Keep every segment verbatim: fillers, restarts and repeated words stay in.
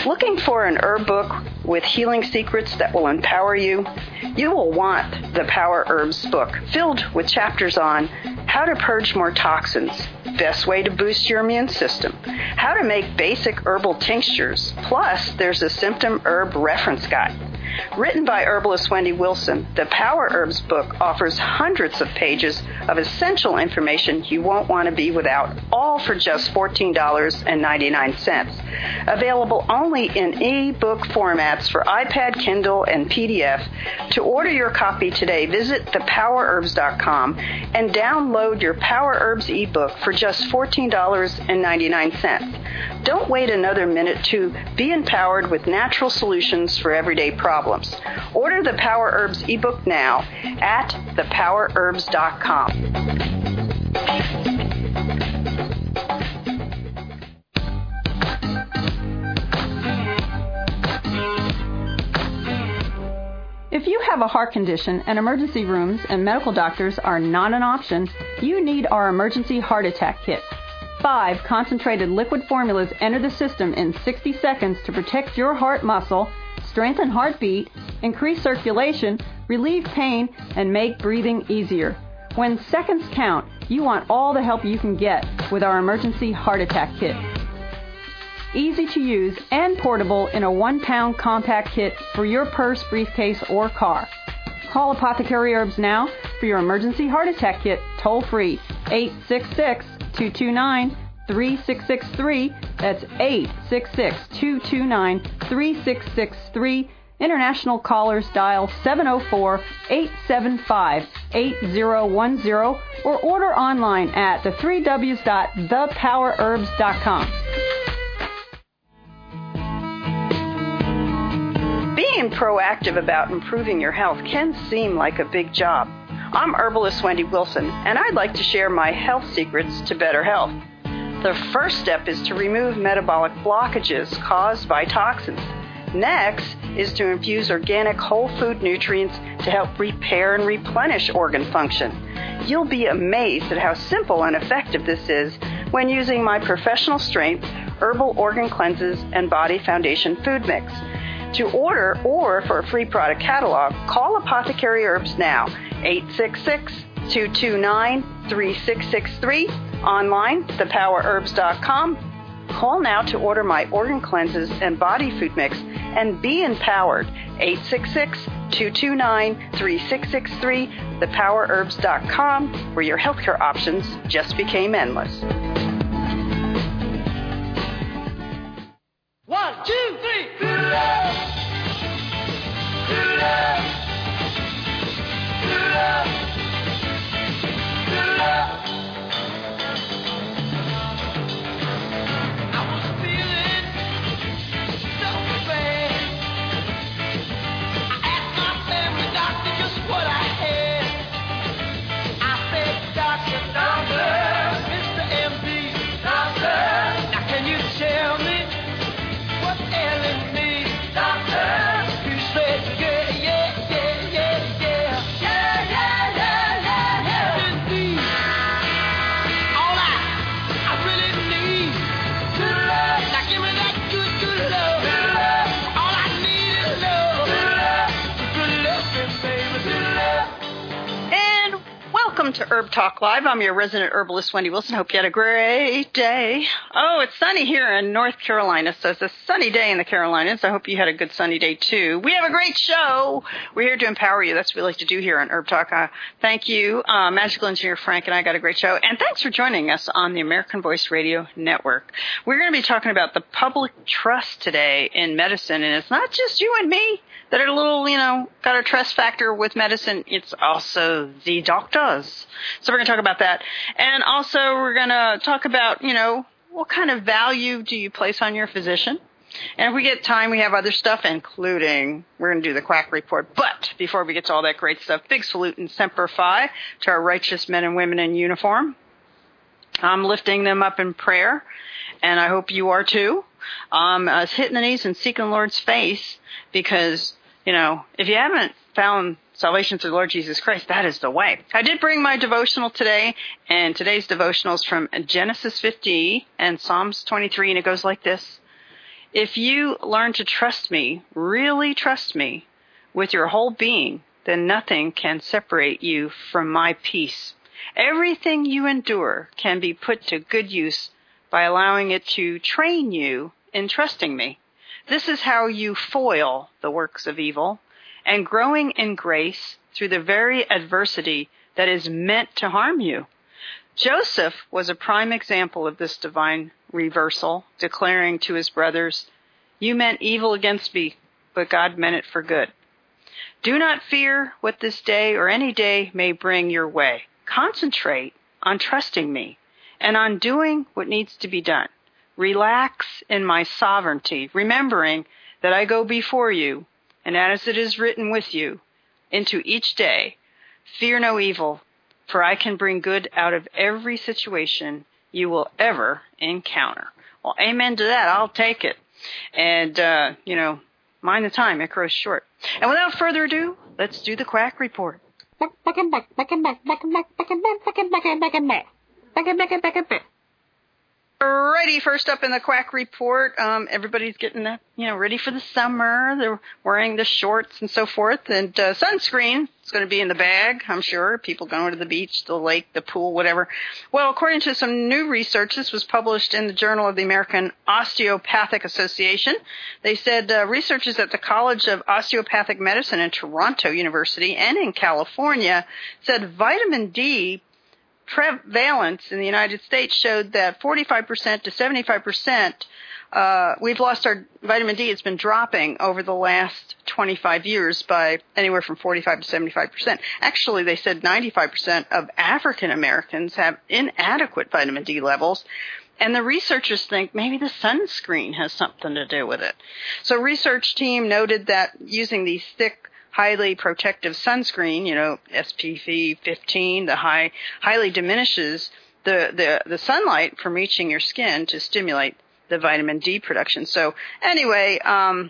Looking for an herb book with healing secrets that will empower you? You will want the Power Herbs book, filled with chapters on how to purge more toxins, best way to boost your immune system, how to make basic herbal tinctures, plus there's a symptom herb reference guide. Written by herbalist Wendy Wilson, the Power Herbs book offers hundreds of pages of essential information you won't want to be without, all for just fourteen ninety-nine. Available only in e-book formats for iPad, Kindle, and P D F. To order your copy today, visit the power herbs dot com and download your Power Herbs ebook for just fourteen ninety-nine. Don't wait another minute to be empowered with natural solutions for everyday problems. Order the Power Herbs ebook now at the power herbs dot com. If you have a heart condition and emergency rooms and medical doctors are not an option, you need our emergency heart attack kit. Five concentrated liquid formulas enter the system in sixty seconds to protect your heart muscle, strengthen heartbeat, increase circulation, relieve pain, and make breathing easier. When seconds count, you want all the help you can get with our emergency heart attack kit. Easy to use and portable in a one-pound compact kit for your purse, briefcase, or car. Call Apothecary Herbs now for your emergency heart attack kit toll-free, eight six six, two two nine, three six six three. That's eight six six, two two nine, three six six three. International callers dial seven oh four, eight seven five, eight oh one oh or order online at the three W's dot the power herbs dot com. Being proactive about improving your health can seem like a big job. I'm herbalist Wendy Wilson, and I'd like to share my health secrets to better health. The first step is to remove metabolic blockages caused by toxins. Next is to infuse organic whole food nutrients to help repair and replenish organ function. You'll be amazed at how simple and effective this is when using my professional strength herbal organ cleanses and body foundation food mix. To order or for a free product catalog, call Apothecary Herbs now, eight six six, two two nine, three six six three, online, the power herbs dot com. Call now to order my organ cleanses and body food mix and be empowered, eight six six, two two nine, three six six three, the power herbs dot com, where your healthcare options just became endless. One, two, three. Good love. Good love. Good love. Good love. I was feeling so bad. I asked my family doctor just what I had. I said, Doctor, Doctor, Mister M D, Doctor, now can you tell me what's ailing me, Doctor? You said, yeah, yeah, yeah, yeah, yeah. Yeah, yeah, yeah, yeah, yeah. Indeed. All I, I really need, good love. Now give me that good, good love. Good love. All I need is love. Good love. Good love, baby, good love. And welcome to Herb Talk Live. I'm your resident herbalist, Wendy Wilson. Hope you had a great day. Oh, it's sunny here in North Carolina, so it's a sunny day in the Carolinas. I hope you had a good sunny day, too. We have a great show. We're here to empower you. That's what we like to do here on Herb Talk. Uh, thank you. Uh, Magical Engineer Frank and I got a great show. And thanks for joining us on the American Voice Radio Network. We're going to be talking about the public trust today in medicine, and it's not just you and me that are a little, you know, got a trust factor with medicine. It's also the doctors. So we're going to talk about that. And also we're going to talk about, you know, what kind of value do you place on your physician? And if we get time, we have other stuff, including, we're going to do the quack report. But before we get to all that great stuff, big salute and semper fi to our righteous men and women in uniform. I'm lifting them up in prayer, and I hope you are too. Um, I was hitting the knees and seeking the Lord's face because, you know, if you haven't found salvation through the Lord Jesus Christ, that is the way. I did bring my devotional today, and today's devotional is from Genesis fifty and Psalms twenty-three, and it goes like this. If you learn to trust me, really trust me, with your whole being, then nothing can separate you from my peace. Everything you endure can be put to good use by allowing it to train you in trusting me. This is how you foil the works of evil, and growing in grace through the very adversity that is meant to harm you. Joseph was a prime example of this divine reversal, declaring to his brothers, "You meant evil against me, but God meant it for good." Do not fear what this day or any day may bring your way. Concentrate on trusting me and on doing what needs to be done. Relax in my sovereignty, remembering that I go before you, and as it is written with you, into each day. Fear no evil, for I can bring good out of every situation you will ever encounter. Well, amen to that. I'll take it. And, uh, you know, mind the time. It grows short. And without further ado, let's do the Quack Report. Alrighty, first up in the Quack Report, um, everybody's getting that, you know, ready for the summer. They're wearing the shorts and so forth. And uh, sunscreen is going to be in the bag, I'm sure. People going to the beach, the lake, the pool, whatever. Well, according to some new research, this was published in the Journal of the American Osteopathic Association. They said uh, researchers at the College of Osteopathic Medicine in Toronto University and in California said vitamin D prevalence in the United States showed that forty-five percent to seventy-five percent uh, we've lost our vitamin D. It's been dropping over the last twenty-five years by anywhere from forty-five to seventy-five percent. Actually, they said ninety-five percent of African Americans have inadequate vitamin D levels. And the researchers think maybe the sunscreen has something to do with it. So research team noted that using these thick, highly protective sunscreen, you know, S P F fifteen, the high, highly diminishes the, the, the sunlight from reaching your skin to stimulate the vitamin D production. So anyway, um,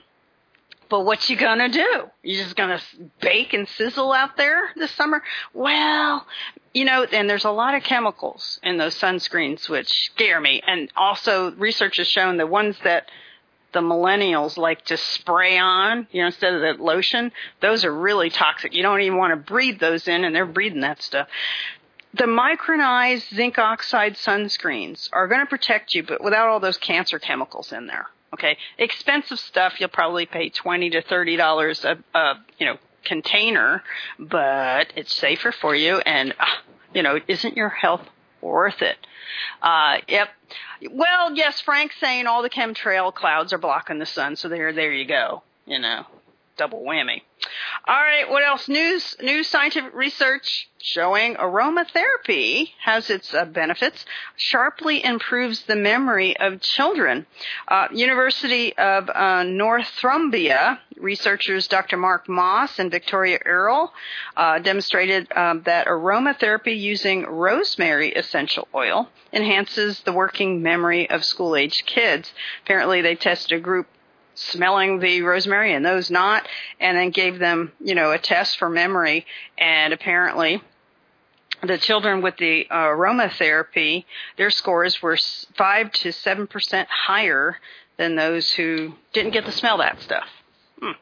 but what you gonna do? You just gonna bake and sizzle out there this summer? Well, you know, and there's a lot of chemicals in those sunscreens which scare me. And also research has shown the ones that the millennials like to spray on, you know, instead of the lotion, those are really toxic. You don't even want to breathe those in, and they're breathing that stuff. The micronized zinc oxide sunscreens are going to protect you, but without all those cancer chemicals in there. Okay, expensive stuff. You'll probably pay twenty to thirty dollars a, a you know container, but it's safer for you, and uh, you know, isn't your health worth it? Uh, yep. Well, yes, Frank's saying all the chemtrail clouds are blocking the sun, so there, there you go. You know, double whammy. All right, what else? News, new scientific research showing aromatherapy has its uh, benefits, sharply improves the memory of children. Uh, University of uh, Northumbria researchers Doctor Mark Moss and Victoria Earle uh, demonstrated um, that aromatherapy using rosemary essential oil enhances the working memory of school-age kids. Apparently, they tested a group smelling the rosemary and those not, and then gave them, you know, a test for memory. And apparently the children with the uh, aromatherapy, their scores were five to seven percent higher than those who didn't get to smell that stuff. Hmm.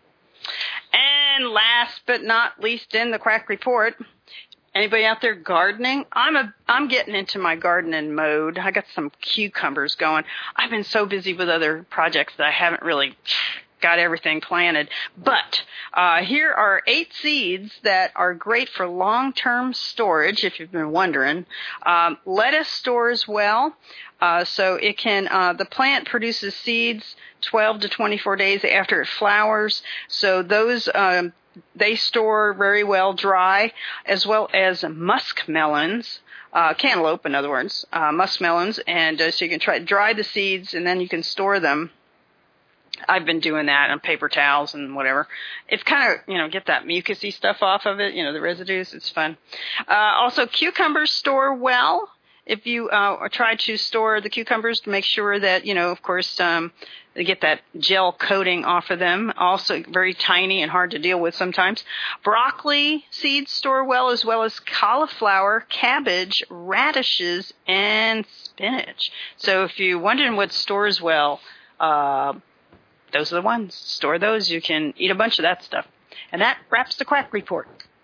And last but not least in the Quack Report, anybody out there gardening? I'm a I'm getting into my gardening mode. I got some cucumbers going. I've been so busy with other projects that I haven't really got everything planted. But uh, here are eight seeds that are great for long-term storage, if you've been wondering. Um, lettuce stores well. Uh, so it can, uh, the plant produces seeds twelve to twenty-four days after it flowers. So those, um, they store very well dry, as well as muskmelons, uh, cantaloupe, in other words, uh, muskmelons. And uh, so you can try dry the seeds, and then you can store them. I've been doing that on paper towels and whatever. It's kind of, you know, get that mucusy stuff off of it, you know, the residues. It's fun. Uh, also, cucumbers store well. If you uh, try to store the cucumbers, to make sure that, you know, of course, um, they get that gel coating off of them. Also very tiny and hard to deal with sometimes. Broccoli seeds store well, as well as cauliflower, cabbage, radishes, and spinach. So if you're wondering what stores well, uh, those are the ones. Store those. You can eat a bunch of that stuff. And that wraps the Quack Report.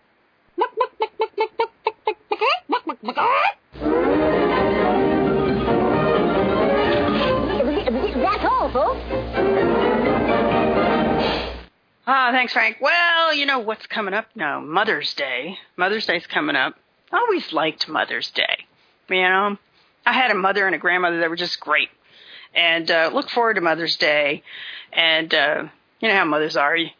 That's all, folks. Ah, thanks, Frank. Well, you know what's coming up now? Mother's Day. Mother's Day's coming up. I always liked Mother's Day. You know, I had a mother and a grandmother that were just great. And uh, look forward to Mother's Day. And uh, you know how mothers are. You,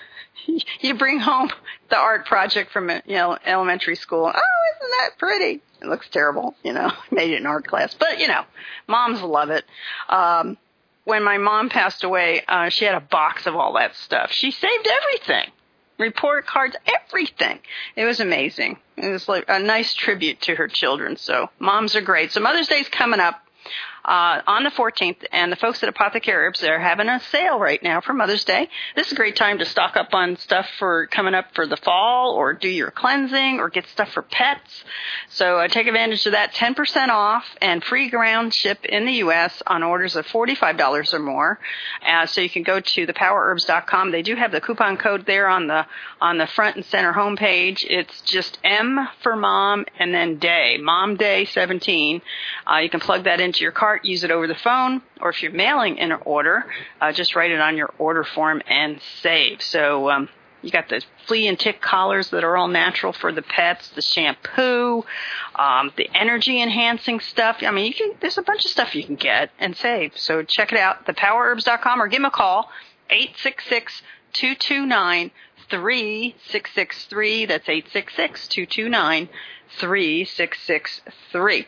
you bring home the art project from you know elementary school. Oh, isn't that pretty? It looks terrible. You know, made it in art class. But, you know, moms love it. Um, when my mom passed away, uh, she had a box of all that stuff. She saved everything. Report cards, everything. It was amazing. It was like a nice tribute to her children. So moms are great. So Mother's Day's coming up uh, on the fourteenth, and the folks at Apothecary Herbs, they're having a sale right now for Mother's Day. This is a great time to stock up on stuff for coming up for the fall, or do your cleansing, or get stuff for pets. So uh, take advantage of that. ten percent off and free ground ship in the U S on orders of forty-five dollars or more. Uh, so you can go to the power herbs dot com. They do have the coupon code there on the on the front and center homepage. It's just M for mom and then day, Mom Day seventeen. Uh, you can plug that into your cart, use it over the phone, or if you're mailing in an order, uh, just write it on your order form and save. So um, you got the flea and tick collars that are all natural for the pets, the shampoo, um, the energy enhancing stuff. I mean, you can. There's a bunch of stuff you can get and save. So check it out, the power herbs dot com, or give them a call, eight six six, two two nine, three six six three. That's eight six six, two two nine, three six six three.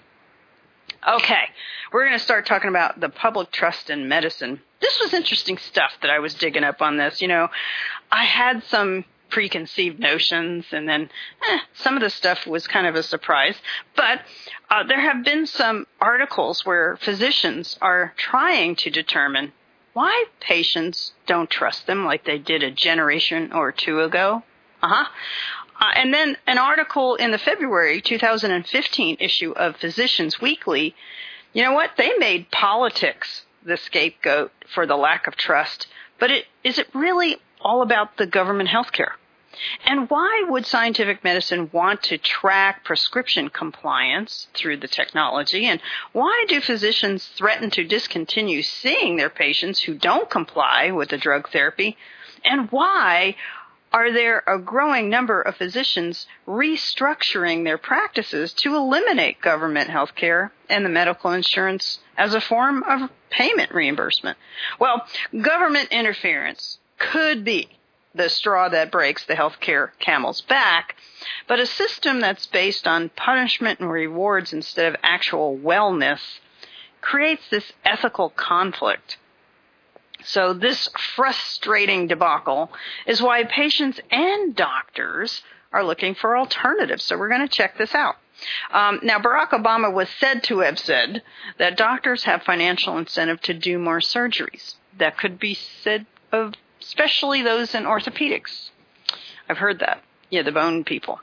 Okay, we're going to start talking about the public trust in medicine. This was interesting stuff that I was digging up on this. You know, I had some preconceived notions, and then eh, some of the stuff was kind of a surprise. But uh, there have been some articles where physicians are trying to determine why patients don't trust them like they did a generation or two ago. Uh-huh. Uh, and then an article in the February two thousand fifteen issue of Physicians Weekly, you know what? They made politics the scapegoat for the lack of trust. But it, is it really all about the government health care? And why would scientific medicine want to track prescription compliance through the technology? And why do physicians threaten to discontinue seeing their patients who don't comply with the drug therapy? And why are there a growing number of physicians restructuring their practices to eliminate government health care and the medical insurance as a form of payment reimbursement? Well, government interference could be the straw that breaks the healthcare camel's back, but a system that's based on punishment and rewards instead of actual wellness creates this ethical conflict. So this frustrating debacle is why patients and doctors are looking for alternatives. So we're going to check this out. Um, now, Barack Obama was said to have said that doctors have financial incentive to do more surgeries. That could be said of especially those in orthopedics. I've heard that. Yeah, the bone people.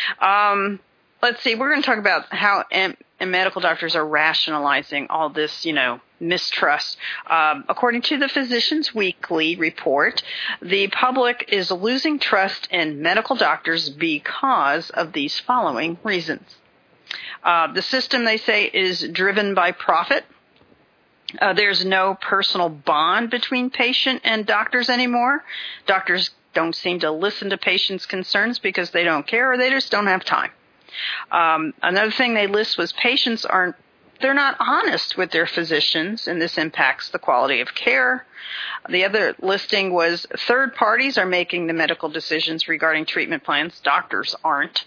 Um, let's see. We're going to talk about how M- medical doctors are rationalizing all this, you know, mistrust. Um, according to the Physicians Weekly report, the public is losing trust in medical doctors because of these following reasons. Uh, the system, they say, is driven by profit. Uh, there's no personal bond between patient and doctors anymore. Doctors don't seem to listen to patients' concerns because they don't care or they just don't have time. Um, another thing they list was patients aren't, they're not honest with their physicians, and this impacts the quality of care. The other listing was third parties are making the medical decisions regarding treatment plans. Doctors aren't.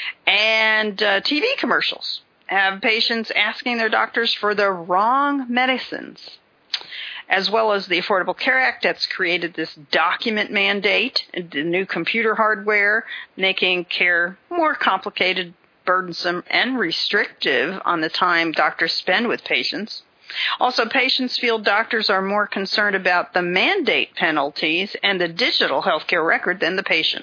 And uh, T V commercials have patients asking their doctors for the wrong medicines, as well as the Affordable Care Act that's created this document mandate, the new computer hardware, making care more complicated, burdensome, and restrictive on the time doctors spend with patients. Also, patients feel doctors are more concerned about the mandate penalties and the digital healthcare record than the patient.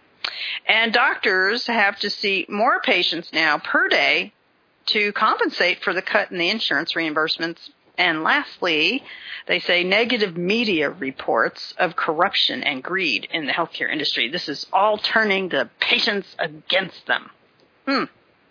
And doctors have to see more patients now per day to compensate for the cut in the insurance reimbursements And lastly, they say negative media reports of corruption and greed in the healthcare industry. This is all turning the patients against them. Hmm.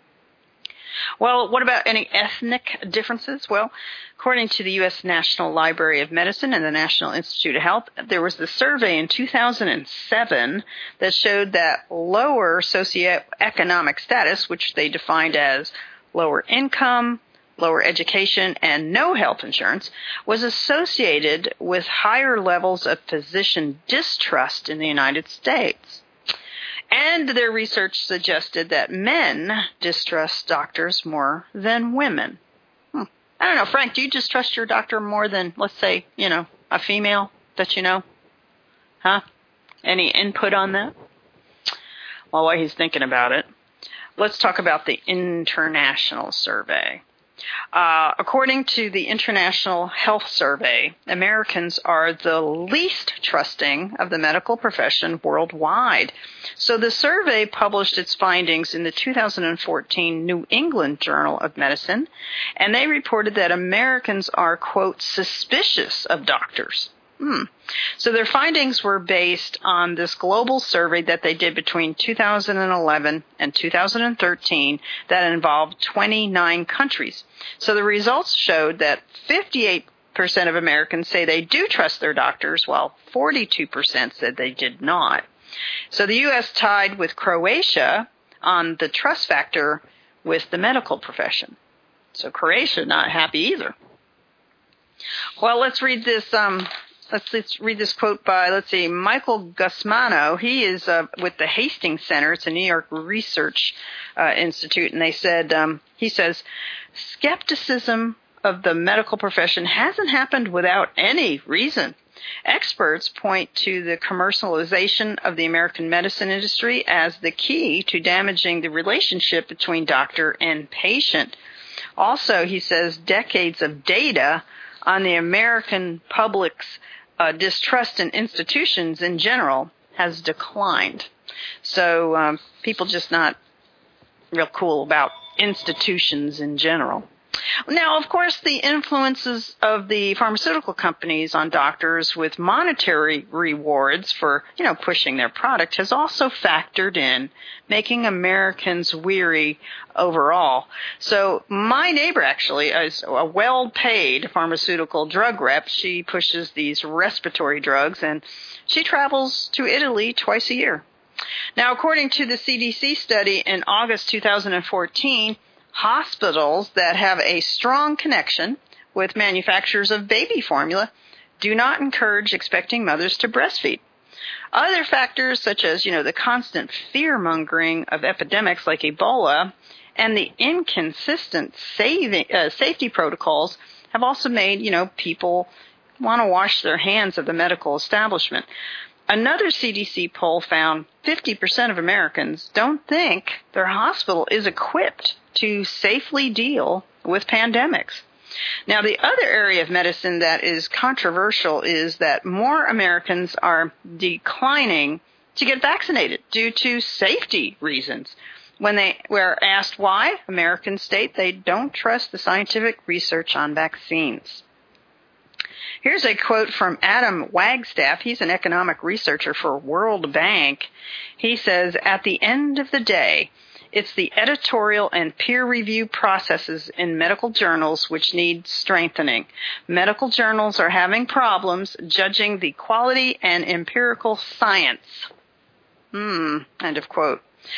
Well, what about any ethnic differences? Well, according to the U S National Library of Medicine and the National Institute of Health, there was the survey in two thousand seven that showed that lower socioeconomic status, which they defined as lower income, lower education, and no health insurance, was associated with higher levels of physician distrust in the United States. And their research suggested that men distrust doctors more than women. Hmm. I don't know, Frank, do you distrust your doctor more than, let's say, you know, a female that you know? Huh? Any input on that? Well, while he's thinking about it, let's talk about the international survey. Uh, according to the International Health Survey, Americans are the least trusting of the medical profession worldwide. So the survey published its findings in the two thousand fourteen New England Journal of Medicine, and they reported that Americans are, quote, suspicious of doctors. Hmm. So their findings were based on this global survey that they did between two thousand eleven and two thousand thirteen that involved twenty-nine countries. So the results showed that fifty-eight percent of Americans say they do trust their doctors, while forty-two percent said they did not. So the U S tied with Croatia on the trust factor with the medical profession. So Croatia not happy either. Well, let's read this um Let's, let's read this quote by, let's see, Michael Gusmano. He is uh, with the Hastings Center. It's a New York Research uh, Institute. And they said, um, he says, skepticism of the medical profession hasn't happened without any reason. Experts point to the commercialization of the American medicine industry as the key to damaging the relationship between doctor and patient. Also, he says, decades of data on the American public's uh, distrust in institutions in general has declined. So um, people just not real cool about institutions in general. Now, of course, the influences of the pharmaceutical companies on doctors with monetary rewards for, you know, pushing their product has also factored in, making Americans weary overall. So my neighbor actually is a well-paid pharmaceutical drug rep. She pushes these respiratory drugs, and she travels to Italy twice a year. Now, according to the C D C study in August two thousand fourteen, hospitals that have a strong connection with manufacturers of baby formula do not encourage expecting mothers to breastfeed. Other factors, such as, you know, the constant fear-mongering of epidemics like Ebola and the inconsistent saving, uh, safety protocols, have also made, you know, people want to wash their hands of the medical establishment. Another C D C poll found fifty percent of Americans don't think their hospital is equipped to safely deal with pandemics. Now, the other area of medicine that is controversial is that more Americans are declining to get vaccinated due to safety reasons. When they were asked why, Americans state they don't trust the scientific research on vaccines. Here's a quote from Adam Wagstaff. He's an economic researcher for World Bank. He says, at the end of the day, it's the editorial and peer review processes in medical journals which need strengthening. Medical journals are having problems judging the quality and empirical science. Hmm, end of quote.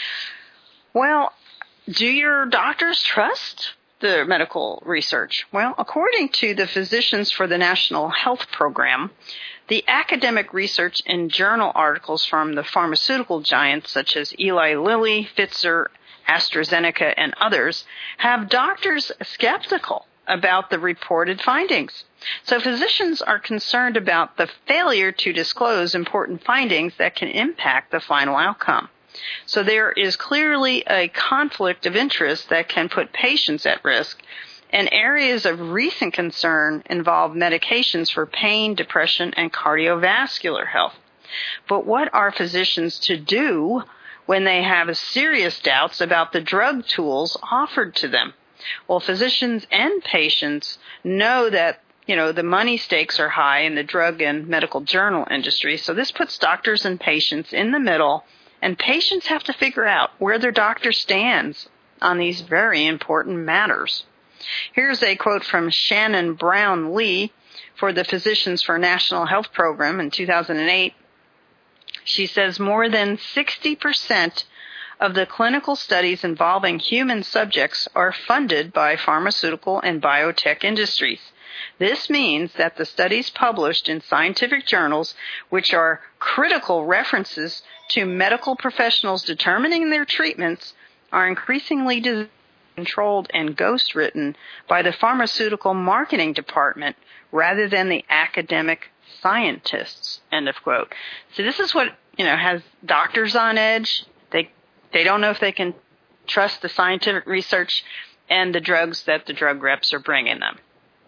Well, do your doctors trust the medical research? Well, according to the Physicians for the National Health Program, the academic research and journal articles from the pharmaceutical giants such as Eli Lilly, Pfizer, AstraZeneca, and others have doctors skeptical about the reported findings. So physicians are concerned about the failure to disclose important findings that can impact the final outcome. So there is clearly a conflict of interest that can put patients at risk, and areas of recent concern involve medications for pain, depression, and cardiovascular health. But what are physicians to do when they have serious doubts about the drug tools offered to them? Well, physicians and patients know that, you know, the money stakes are high in the drug and medical journal industry, so this puts doctors and patients in the middle, and patients have to figure out where their doctor stands on these very important matters. Here's a quote from Shannon Brown Lee for the Physicians for National Health program in two thousand eight. She says more than sixty percent of the clinical studies involving human subjects are funded by pharmaceutical and biotech industries. This means that the studies published in scientific journals, which are critical references to medical professionals determining their treatments, are increasingly designed, controlled, and ghostwritten by the pharmaceutical marketing department rather than the academic scientists, end of quote. So this is what, you know, has doctors on edge. They they don't know if they can trust the scientific research and the drugs that the drug reps are bringing them.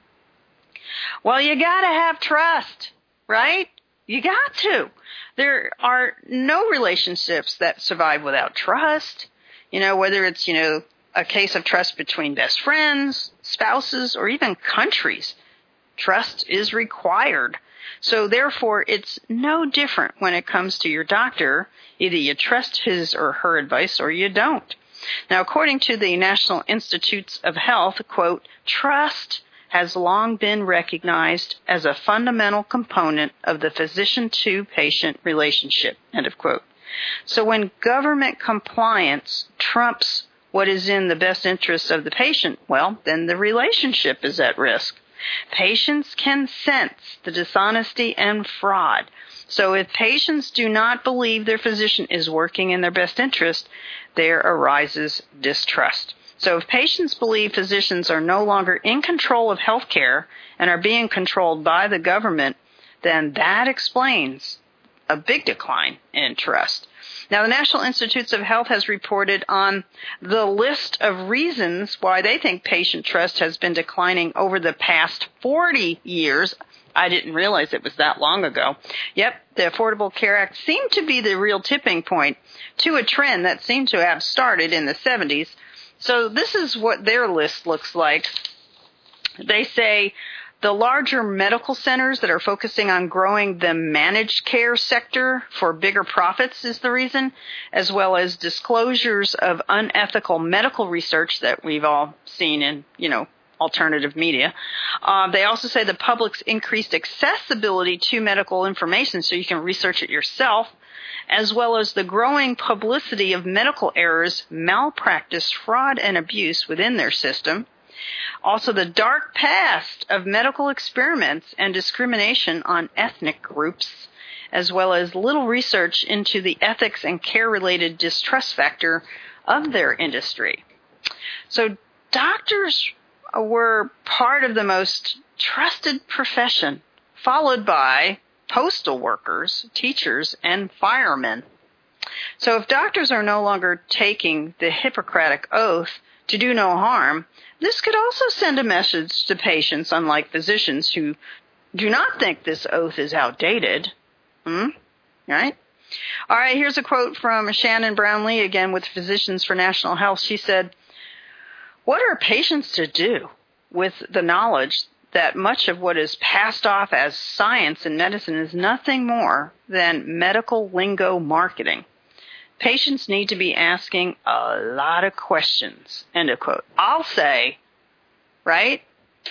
Well, you got to have trust, right? You got to. There are no relationships that survive without trust. You know, whether it's, you know, a case of trust between best friends, spouses, or even countries. Trust is required. So therefore, it's no different when it comes to your doctor. Either you trust his or her advice or you don't. Now, according to the National Institutes of Health, quote, trust has long been recognized as a fundamental component of the physician-to-patient relationship, end of quote. So when government compliance trumps what is in the best interest of the patient, well, then the relationship is at risk. Patients can sense the dishonesty and fraud. So if patients do not believe their physician is working in their best interest, there arises distrust. So if patients believe physicians are no longer in control of health care and are being controlled by the government, then that explains a big decline in trust. Now, the National Institutes of Health has reported on the list of reasons why they think patient trust has been declining over the past forty years. I didn't realize it was that long ago. Yep, the Affordable Care Act seemed to be the real tipping point to a trend that seemed to have started in the seventies. So this is what their list looks like. They say the larger medical centers that are focusing on growing the managed care sector for bigger profits is the reason, as well as disclosures of unethical medical research that we've all seen in, you know, alternative media. Uh, they also say the public's increased accessibility to medical information so you can research it yourself, as well as the growing publicity of medical errors, malpractice, fraud, and abuse within their system. Also, the dark past of medical experiments and discrimination on ethnic groups, as well as little research into the ethics and care-related distrust factor of their industry. So doctors were part of the most trusted profession, followed by postal workers, teachers, and firemen. So if doctors are no longer taking the Hippocratic Oath to do no harm, this could also send a message to patients, unlike physicians who do not think this oath is outdated. Hmm? Right? All right, here's a quote from Shannon Brown Lee, again with Physicians for National Health. She said, "What are patients to do with the knowledge that much of what is passed off as science in medicine is nothing more than medical lingo marketing? Patients need to be asking a lot of questions," end of quote. I'll say, right?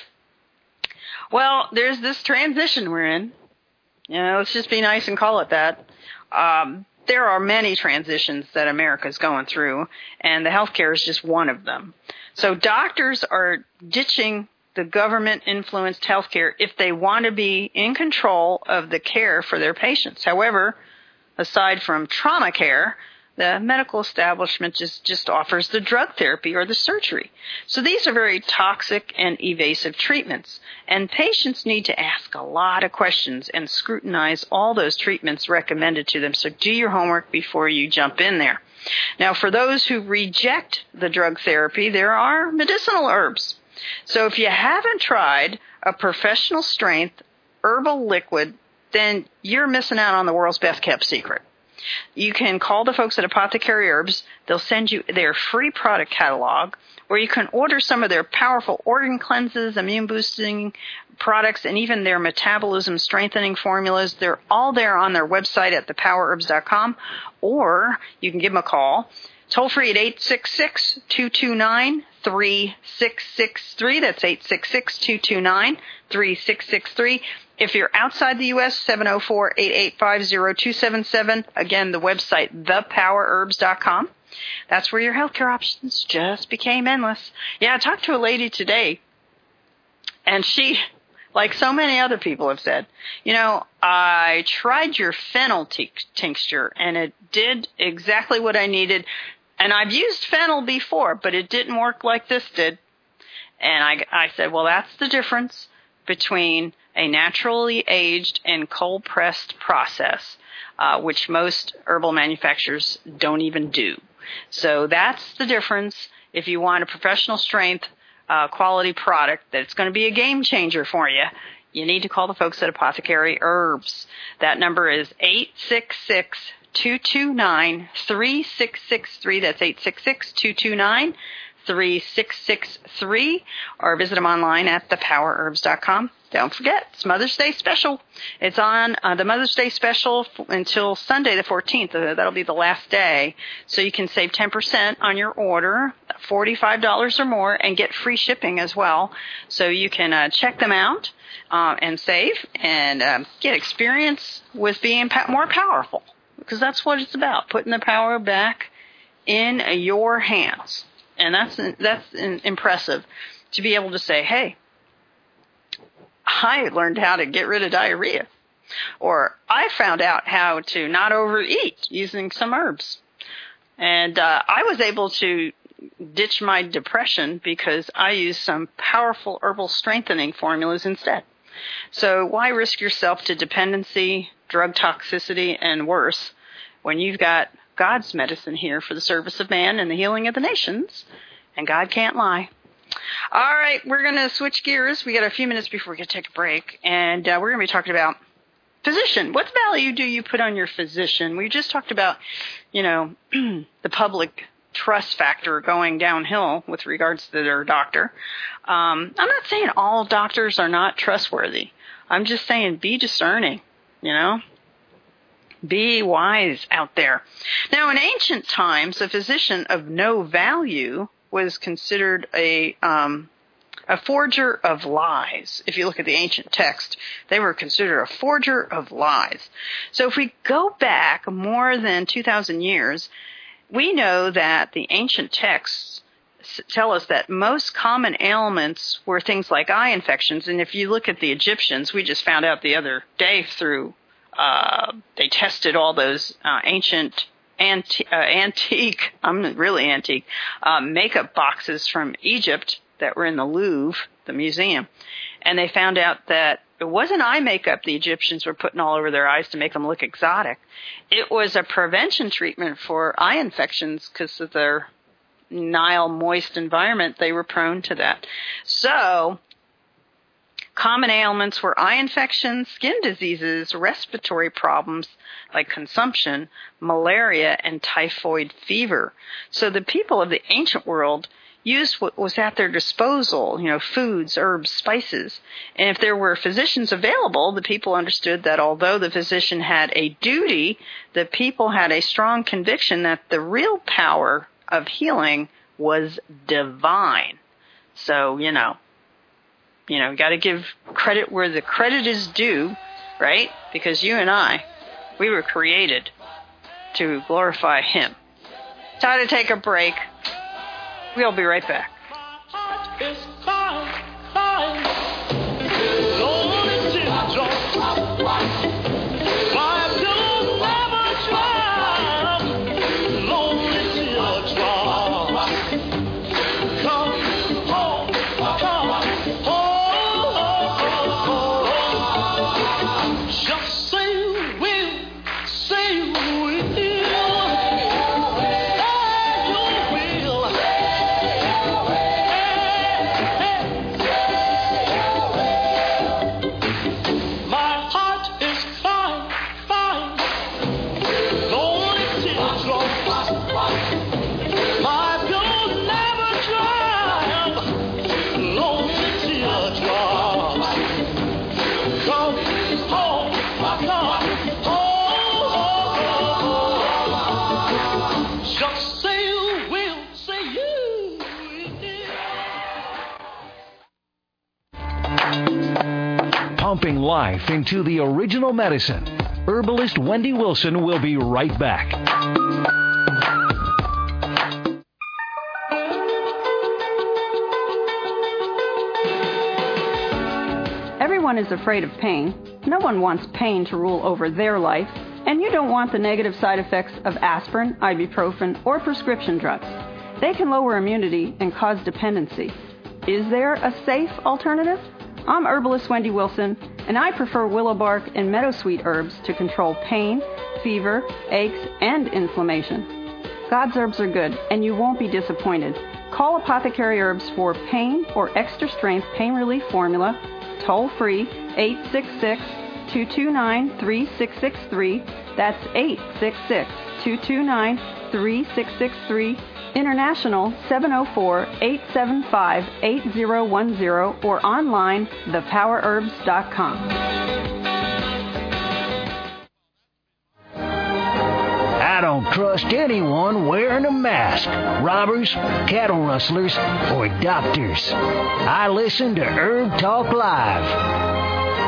Well, there's this transition we're in. You know, let's just be nice and call it that. Um, there are many transitions that America's going through, and the healthcare is just one of them. So doctors are ditching the government-influenced healthcare if they want to be in control of the care for their patients. However, aside from trauma care, the medical establishment just, just offers the drug therapy or the surgery. So these are very toxic and evasive treatments, and patients need to ask a lot of questions and scrutinize all those treatments recommended to them. So do your homework before you jump in there. Now, for those who reject the drug therapy, there are medicinal herbs. So if you haven't tried a professional strength herbal liquid, then you're missing out on the world's best kept secret. You can call the folks at Apothecary Herbs. They'll send you their free product catalog, or you can order some of their powerful organ cleanses, immune-boosting products, and even their metabolism strengthening formulas. They're all there on their website at the power herbs dot com, or you can give them a call. Toll free at eight six six, two two nine, three six six three. That's eight six six, two two nine, three six six three. If you're outside the U S, seven oh four, eight eight five, oh two seven seven. Again, the website, the power herbs dot com. That's where your healthcare options just became endless. Yeah, I talked to a lady today, and she, like so many other people have said, you know, I tried your fennel t- tincture, and it did exactly what I needed. And I've used fennel before, but it didn't work like this did. And I, I said, well, that's the difference between a naturally aged and cold-pressed process, uh, which most herbal manufacturers don't even do. So that's the difference. If you want a professional strength, uh, quality product that's going to be a game changer for you, you need to call the folks at Apothecary Herbs. That number is eight six six, two two nine, three six six three. That's eight six six, two two nine, three six six three. Or visit them online at the power herbs dot com. Don't forget, it's Mother's Day special. It's on uh, the Mother's Day special f- until Sunday the fourteenth. Uh, that'll be the last day. So you can save ten percent on your order, forty-five dollars or more, and get free shipping as well. So you can uh, check them out uh, and save and um, get experience with being pa- more powerful, because that's what it's about, putting the power back in your hands. And that's that's impressive to be able to say, hey, I learned how to get rid of diarrhea, or I found out how to not overeat using some herbs. And uh, I was able to ditch my depression because I used some powerful herbal strengthening formulas instead. So why risk yourself to dependency, drug toxicity, and worse when you've got God's medicine here for the service of man and the healing of the nations, and God can't lie. All right, we're going to switch gears. We got a few minutes before we get to take a break, and uh, we're going to be talking about physician. What value do you put on your physician? We just talked about, you know, the public trust factor going downhill with regards to their doctor. Um, I'm not saying all doctors are not trustworthy. I'm just saying be discerning, you know. Be wise out there. Now, in ancient times, a physician of no value was considered a um, a forger of lies. If you look at the ancient text, they were considered a forger of lies. So if we go back more than two thousand years, we know that the ancient texts tell us that most common ailments were things like eye infections. And if you look at the Egyptians, we just found out the other day through Uh, they tested all those uh, ancient, anti- uh, antique, I'm really antique, uh, makeup boxes from Egypt that were in the Louvre, the museum. And they found out that it wasn't eye makeup the Egyptians were putting all over their eyes to make them look exotic. It was a prevention treatment for eye infections because of their Nile moist environment. They were prone to that. So common ailments were eye infections, skin diseases, respiratory problems like consumption, malaria, and typhoid fever. So the people of the ancient world used what was at their disposal, you know, foods, herbs, spices. And if there were physicians available, the people understood that although the physician had a duty, the people had a strong conviction that the real power of healing was divine. So, you know, You know, you got to give credit where the credit is due, right? Because you and I, we were created to glorify Him. Time to take a break. We'll be right back. life into the original medicine. Herbalist Wendy Wilson will be right back. Everyone is afraid of pain. No one wants pain to rule over their life, and you don't want the negative side effects of aspirin, ibuprofen, or prescription drugs. They can lower immunity and cause dependency. Is there a safe alternative? I'm herbalist Wendy Wilson, and I prefer willow bark and meadowsweet herbs to control pain, fever, aches, and inflammation. God's herbs are good, and you won't be disappointed. Call Apothecary Herbs for pain or extra strength pain relief formula, toll free, eight six six, two two nine, three six six three. That's eight six six, two two nine, three six six three. International seven oh four, eight seven five, eight oh one oh or online the power herbs dot com. I don't trust anyone wearing a mask. Robbers, cattle rustlers, or doctors. I listen to Herb Talk Live.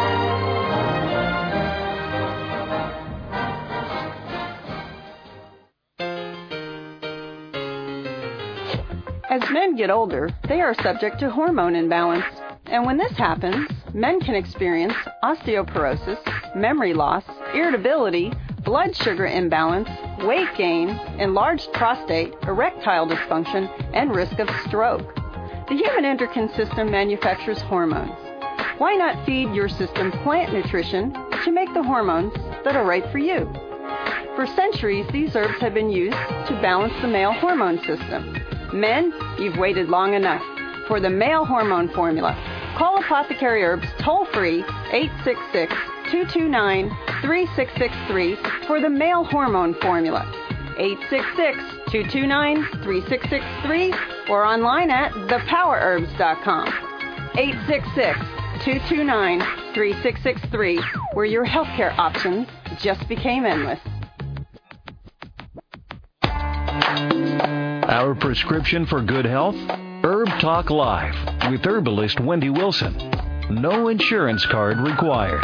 As men get older, they are subject to hormone imbalance. And when this happens, men can experience osteoporosis, memory loss, irritability, blood sugar imbalance, weight gain, enlarged prostate, erectile dysfunction, and risk of stroke. The human endocrine system manufactures hormones. Why not feed your system plant nutrition to make the hormones that are right for you? For centuries, these herbs have been used to balance the male hormone system. Men, you've waited long enough for the male hormone formula. Call Apothecary Herbs toll-free eight six six, two two nine, three six six three for the male hormone formula. eight six six, two two nine, three six six three or online at the power herbs dot com. eight six six, two two nine, three six six three, where your healthcare options just became endless. Our prescription for good health? Herb Talk Live with herbalist Wendy Wilson. No insurance card required.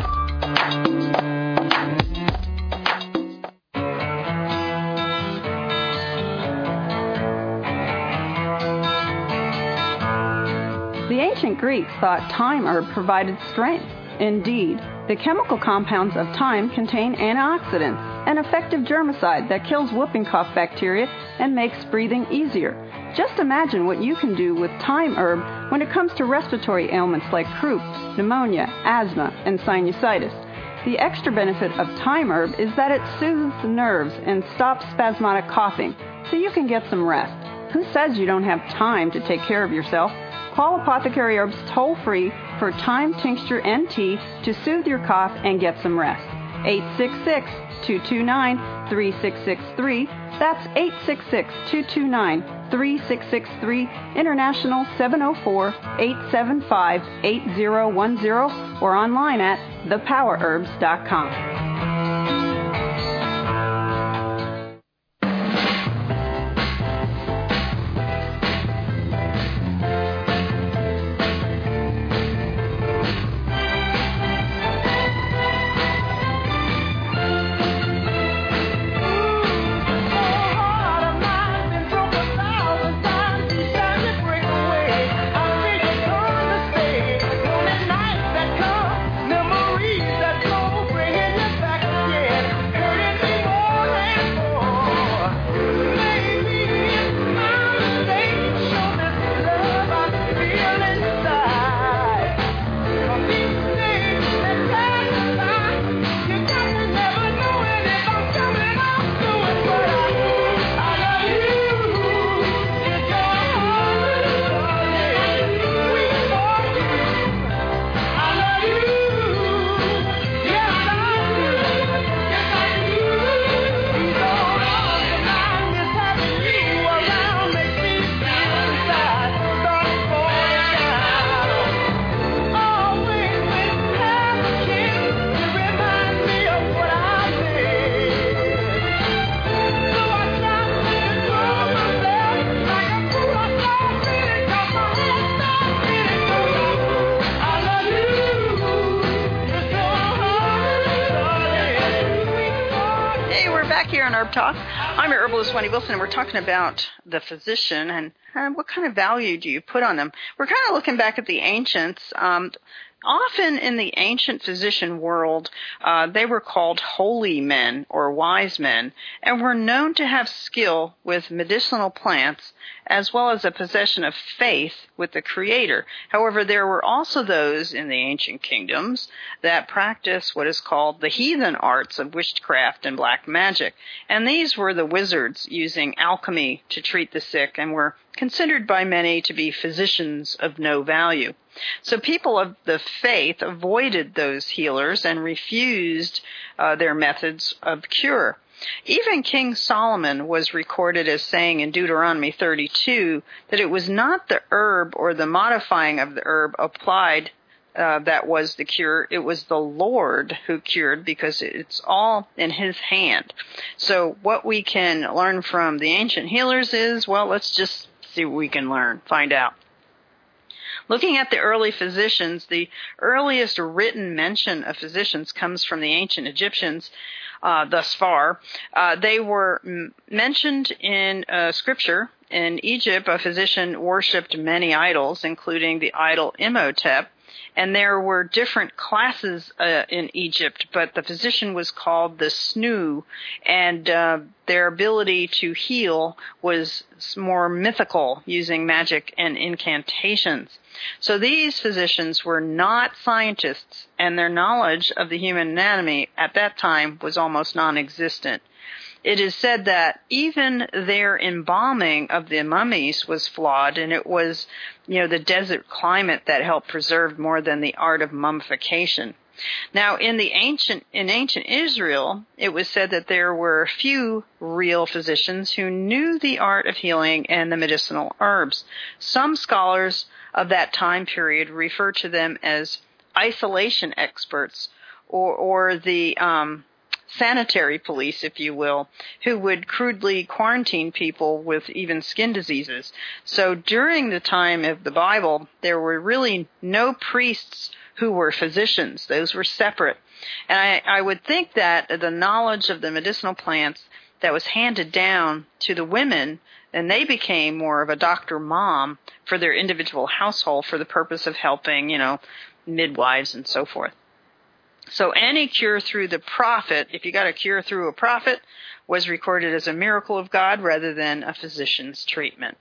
The ancient Greeks thought thyme herb provided strength. Indeed, the chemical compounds of thyme contain antioxidants, an effective germicide that kills whooping cough bacteria and makes breathing easier. Just imagine what you can do with thyme herb when it comes to respiratory ailments like croup, pneumonia, asthma, and sinusitis. The extra benefit of thyme herb is that it soothes the nerves and stops spasmodic coughing, so you can get some rest. Who says you don't have time to take care of yourself? Call Apothecary Herbs toll-free for thyme tincture and tea to soothe your cough and get some rest. eight six six, two two nine, three six six three. That's eight six six, two two nine, three six six three. International seven oh four, eight seven five, eight oh one oh or online at the power herbs dot com. Memories that go bringing you back here on Herb Talk. I'm your herbalist, Wendy Wilson, and we're talking about the physician and uh, what kind of value do you put on them. We're kind of looking back at the ancients. Um, often in the ancient physician world, uh, they were called holy men or wise men, and were known to have skill with medicinal plants as well as a possession of faith with the Creator. However, there were also those in the ancient kingdoms that practiced what is called the heathen arts of witchcraft and black magic. And these were the wizards using alchemy to treat the sick and were considered by many to be physicians of no value. So people of the faith avoided those healers and refused uh, their methods of cure. Even King Solomon was recorded as saying in Deuteronomy thirty-two that it was not the herb or the modifying of the herb applied uh, that was the cure. It was the Lord who cured, because it's all in His hand. So what we can learn from the ancient healers is, well, let's just see what we can learn, find out. Looking at the early physicians, the earliest written mention of physicians comes from the ancient Egyptians uh, thus far. Uh, they were m- mentioned in uh, Scripture. In Egypt, a physician worshipped many idols, including the idol Imhotep, and there were different classes uh, in Egypt, but the physician was called the Snu, and uh, their ability to heal was more mythical, using magic and incantations. So these physicians were not scientists, and their knowledge of the human anatomy at that time was almost non-existent. It is said that even their embalming of the mummies was flawed, and it was, you know, the desert climate that helped preserve more than the art of mummification. Now, in the ancient in ancient Israel, it was said that there were few real physicians who knew the art of healing and the medicinal herbs. Some scholars of that time period refer to them as isolation experts, or or the um sanitary police, if you will, who would crudely quarantine people with even skin diseases. So during the time of the Bible, there were really no priests who were physicians. Those were separate. And I, I would think that the knowledge of the medicinal plants that was handed down to the women, and they became more of a doctor mom for their individual household for the purpose of helping, you know, midwives and so forth. So any cure through the prophet, if you got a cure through a prophet, was recorded as a miracle of God rather than a physician's treatment.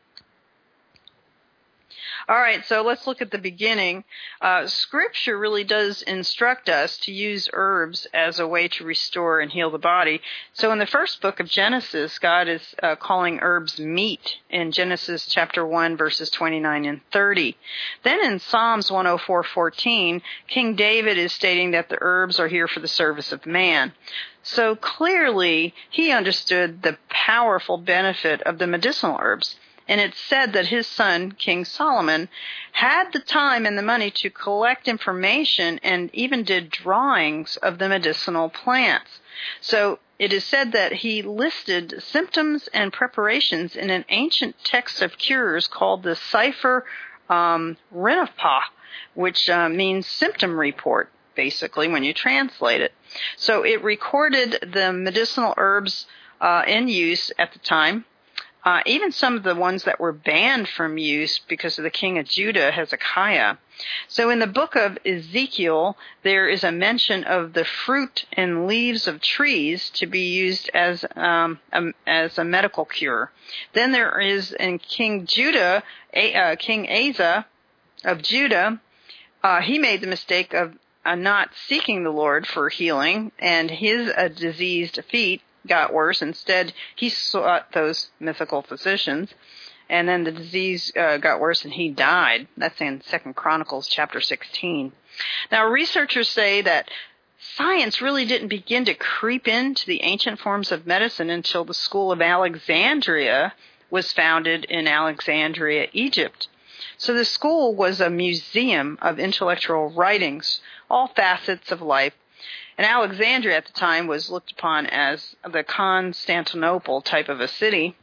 All right, so let's look at the beginning. Uh, scripture really does instruct us to use herbs as a way to restore and heal the body. So in the first book of Genesis, God is uh, calling herbs meat in Genesis chapter one, verses twenty-nine and thirty. Then in Psalms one oh four fourteen, King David is stating that the herbs are here for the service of man. So clearly, he understood the powerful benefit of the medicinal herbs. And it's said that his son, King Solomon, had the time and the money to collect information and even did drawings of the medicinal plants. So it is said that he listed symptoms and preparations in an ancient text of cures called the Sefer um, Rinpoche, which uh, means symptom report, basically, when you translate it. So it recorded the medicinal herbs uh, in use at the time. Uh, even some of the ones that were banned from use because of the king of Judah, Hezekiah. So in the book of Ezekiel, there is a mention of the fruit and leaves of trees to be used as um, a, as a medical cure. Then there is in King Judah, uh, King Asa of Judah, uh, he made the mistake of uh, not seeking the Lord for healing, and his uh, diseased feet got worse. Instead, he sought those mythical physicians, and then the disease uh, got worse and he died. That's in Second Chronicles chapter sixteen. Now, researchers say that science really didn't begin to creep into the ancient forms of medicine until the School of Alexandria was founded in Alexandria, Egypt. So the school was a museum of intellectual writings, all facets of life. And Alexandria at the time was looked upon as the Constantinople type of a city.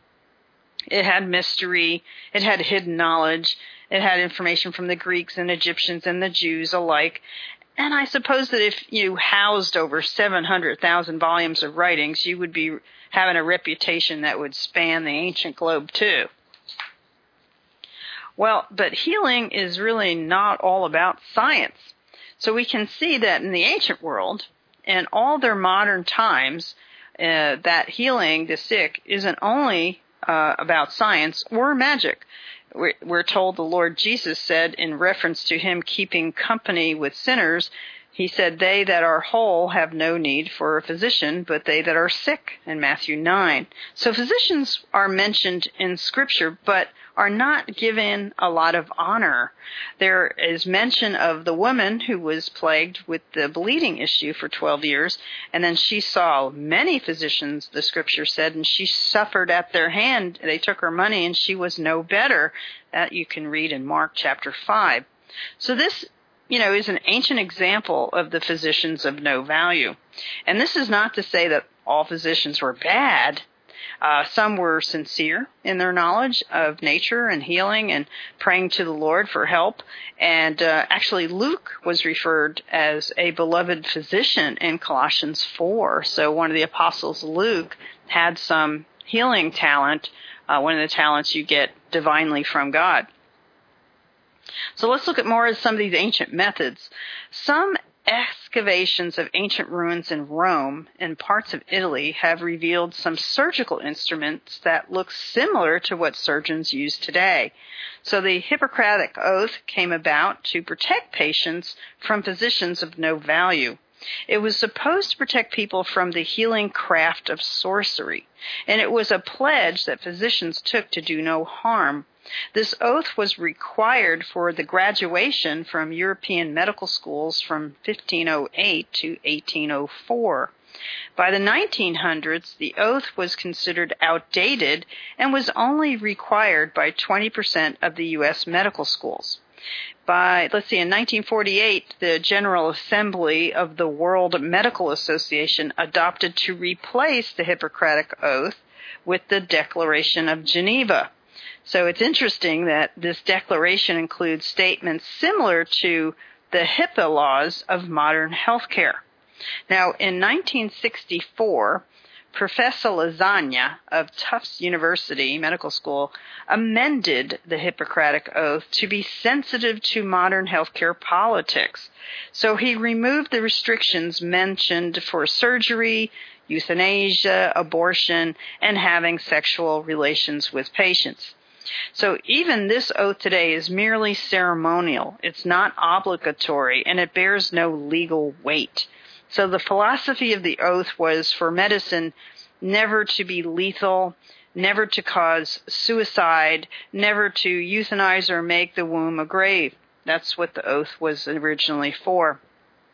It had mystery, it had hidden knowledge, it had information from the Greeks and Egyptians and the Jews alike. And I suppose that if you housed over seven hundred thousand volumes of writings, you would be having a reputation that would span the ancient globe too. Well, but healing is really not all about science. So we can see that in the ancient world and all their modern times, uh, that healing the sick isn't only uh, about science or magic. We're, we're told the Lord Jesus said in reference to him keeping company with sinners, he said, they that are whole have no need for a physician, but they that are sick, in Matthew nine. So physicians are mentioned in Scripture, but are not given a lot of honor. There is mention of the woman who was plagued with the bleeding issue for twelve years, and then she saw many physicians, the Scripture said, and she suffered at their hand. They took her money, and she was no better. That you can read in Mark chapter five. So this you know, is an ancient example of the physicians of no value. And this is not to say that all physicians were bad. Uh, some were sincere in their knowledge of nature and healing and praying to the Lord for help. And uh, actually Luke was referred as a beloved physician in Colossians four. So one of the apostles, Luke, had some healing talent, uh, one of the talents you get divinely from God. So let's look at more of some of these ancient methods. Some excavations of ancient ruins in Rome and parts of Italy have revealed some surgical instruments that look similar to what surgeons use today. So the Hippocratic Oath came about to protect patients from physicians of no value. It was supposed to protect people from the healing craft of sorcery, and it was a pledge that physicians took to do no harm. This oath was required for the graduation from European medical schools from fifteen oh eight to eighteen oh four. By the nineteen hundreds, the oath was considered outdated and was only required by twenty percent of the U S medical schools. By, let's see, in nineteen forty-eight, the General Assembly of the World Medical Association adopted to replace the Hippocratic Oath with the Declaration of Geneva. So it's interesting that this declaration includes statements similar to the HIPAA laws of modern healthcare. Now, in nineteen sixty-four, Professor Lasagna of Tufts University Medical School amended the Hippocratic Oath to be sensitive to modern healthcare politics. So he removed the restrictions mentioned for surgery, euthanasia, abortion, and having sexual relations with patients. So even this oath today is merely ceremonial. It's not obligatory, and it bears no legal weight. So the philosophy of the oath was for medicine never to be lethal, never to cause suicide, never to euthanize or make the womb a grave. That's what the oath was originally for.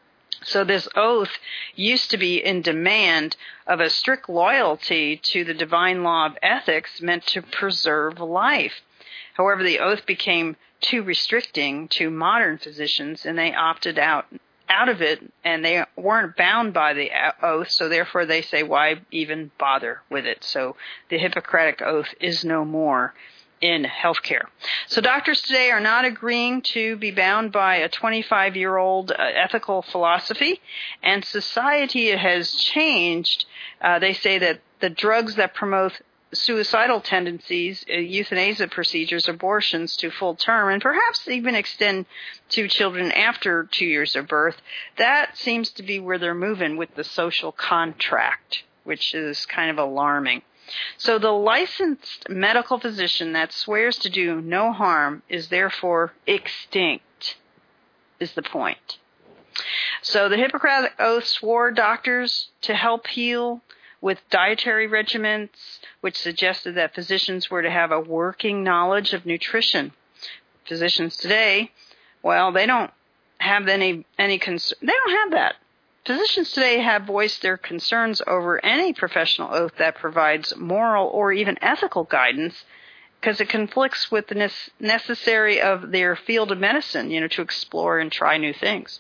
So this oath used to be in demand of a strict loyalty to the divine law of ethics meant to preserve life. However, the oath became too restricting to modern physicians, and they opted out out of it, and they weren't bound by the oath, so therefore they say, why even bother with it? So the Hippocratic Oath is no more in healthcare. So doctors today are not agreeing to be bound by a twenty-five-year-old uh, ethical philosophy, and society has changed. Uh, they say that the drugs that promote suicidal tendencies, uh, euthanasia procedures, abortions to full term, and perhaps even extend to children after two years of birth, that seems to be where they're moving with the social contract, which is kind of alarming. So the licensed medical physician that swears to do no harm is therefore extinct, is the point. So the Hippocratic Oath swore doctors to help heal with dietary regimens, which suggested that physicians were to have a working knowledge of nutrition. Physicians today, well, they don't have any any concern. They don't have that. Physicians today have voiced their concerns over any professional oath that provides moral or even ethical guidance because it conflicts with the necessary of their field of medicine, you know, to explore and try new things.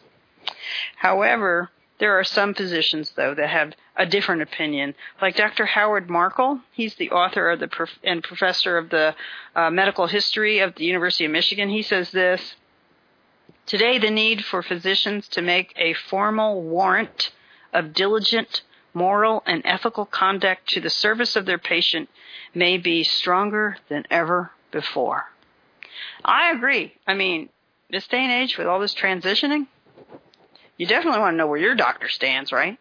However, there are some physicians, though, that have a different opinion. Like Doctor Howard Markle, he's the author of the prof- and professor of the uh, medical history of the University of Michigan. He says this: Today, the need for physicians to make a formal warrant of diligent, moral, and ethical conduct to the service of their patient may be stronger than ever before. I agree. I mean, this day and age with all this transitioning, you definitely want to know where your doctor stands, right?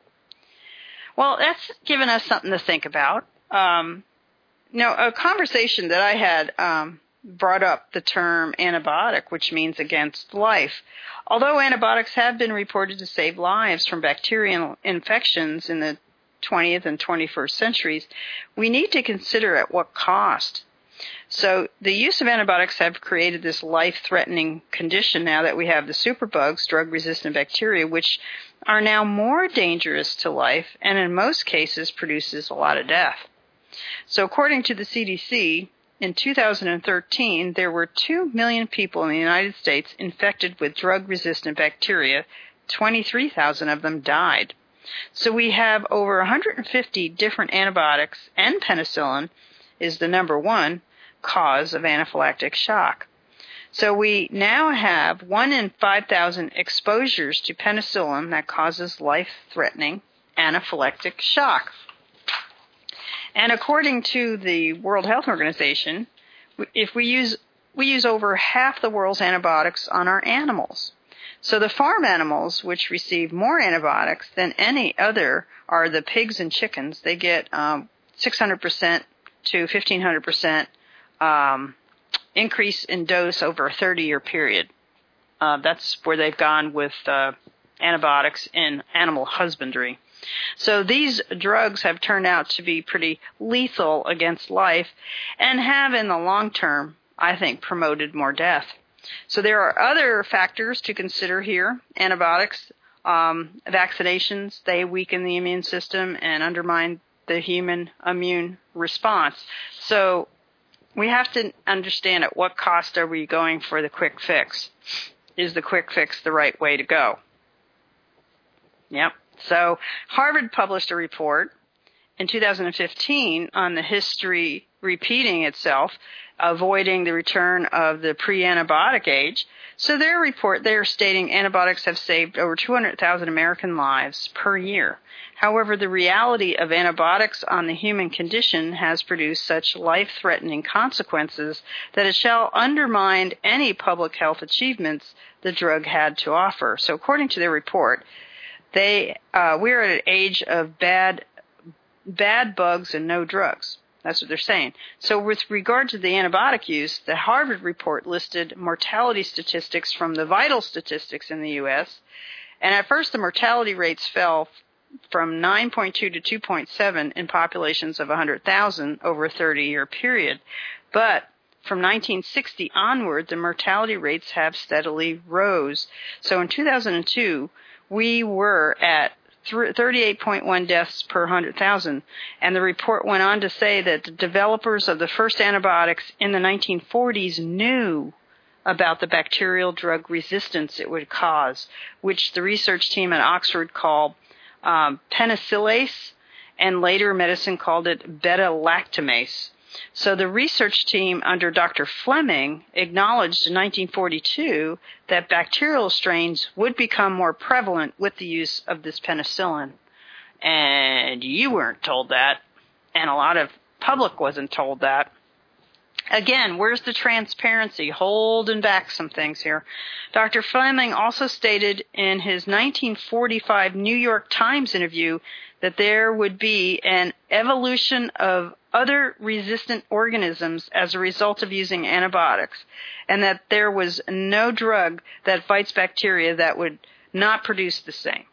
Well, that's given us something to think about. Um, now, a conversation that I had um, brought up the term antibiotic, which means against life. Although antibiotics have been reported to save lives from bacterial infections in the twentieth and twenty-first centuries, we need to consider at what cost. So the use of antibiotics have created this life-threatening condition now that we have the superbugs, drug-resistant bacteria, which are now more dangerous to life and in most cases produces a lot of death. So according to the C D C, in two thousand thirteen, there were two million people in the United States infected with drug-resistant bacteria. twenty-three thousand of them died. So we have over one hundred fifty different antibiotics, and penicillin is the number one cause of anaphylactic shock. So we now have one in five thousand exposures to penicillin that causes life-threatening anaphylactic shock. And according to the World Health Organization, if we use we use over half the world's antibiotics on our animals. So the farm animals, which receive more antibiotics than any other, are the pigs and chickens. They get um, six hundred percent to fifteen hundred percent um, increase in dose over a thirty-year period. Uh, that's where they've gone with uh, antibiotics in animal husbandry. So these drugs have turned out to be pretty lethal against life and have in the long term, I think, promoted more death. So there are other factors to consider here. Antibiotics, um, vaccinations, they weaken the immune system and undermine the human immune response. So we have to understand at what cost are we going for the quick fix. Is the quick fix the right way to go? Yep. So Harvard published a report in two thousand fifteen on the history repeating itself, avoiding the return of the pre-antibiotic age. So their report, they are stating antibiotics have saved over two hundred thousand American lives per year. However, the reality of antibiotics on the human condition has produced such life-threatening consequences that it shall undermine any public health achievements the drug had to offer. So according to their report, They, uh, we're at an age of bad, bad bugs and no drugs. That's what they're saying. So with regard to the antibiotic use, the Harvard report listed mortality statistics from the vital statistics in the U S. And at first the mortality rates fell from nine point two to two point seven in populations of one hundred thousand over a thirty-year period. But from nineteen sixty onward, the mortality rates have steadily rose. So in two thousand two, we were at thirty-eight point one deaths per one hundred thousand, and the report went on to say that the developers of the first antibiotics in the nineteen forties knew about the bacterial drug resistance it would cause, which the research team at Oxford called um, penicillase, and later medicine called it beta-lactamase. So the research team under Doctor Fleming acknowledged in nineteen forty-two that bacterial strains would become more prevalent with the use of this penicillin. And you weren't told that, and a lot of public wasn't told that. Again, where's the transparency? Holding back some things here. Doctor Fleming also stated in his nineteen forty-five New York Times interview that there would be an evolution of other resistant organisms as a result of using antibiotics, and that there was no drug that fights bacteria that would not produce the same.